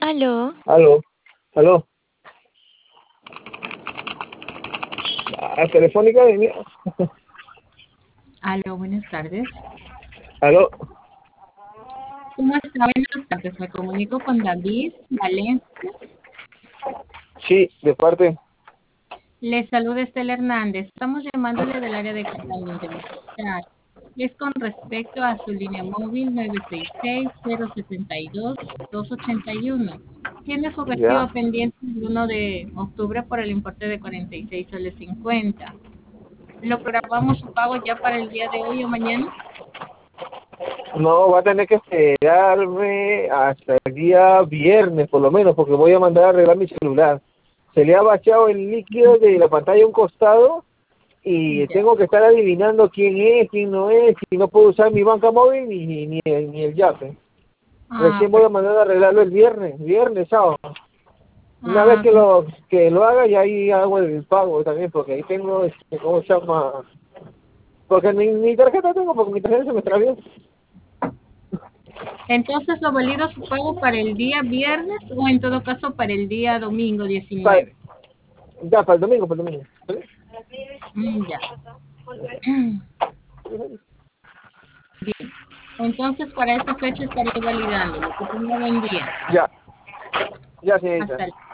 Aló, Aló, aló. Telefónica de mí. Aló, buenas tardes. Aló. ¿Cómo está? Buenas tardes. Me comunico con David Valencia. Sí, de parte. Le saluda Estela Hernández. Estamos llamándole del área de Cataluña. Es con respecto a su línea móvil 966-072-281. Tiene su recibo Ya. pendiente el 1 de octubre por el importe de 46 soles 50. ¿Lo programamos su pago ya para el día de hoy o mañana? No, va a tener que esperarme hasta el día viernes, por lo menos, porque voy a mandar a arreglar mi celular. Se le ha vaciado el líquido de la pantalla a un costado y Ya. tengo que estar adivinando quién es, quién no es, y no puedo usar mi banca móvil ni el Yape. Ah, Recién voy a mandar a arreglarlo el viernes, sábado. Una vez ah, que lo haga, y ahí hago el pago también, porque ahí tengo, ¿cómo se llama? Porque ni tarjeta tengo, porque mi tarjeta se me extravió. Entonces, ¿lo valido su pago para el día viernes o en todo caso para el día domingo Pa- 19? ya, para el domingo. ¿Sí? Ya. Bien. Entonces, para esa fecha estaré validándolo. Que tenga buen día. Ya, ya, señorita. Hasta luego.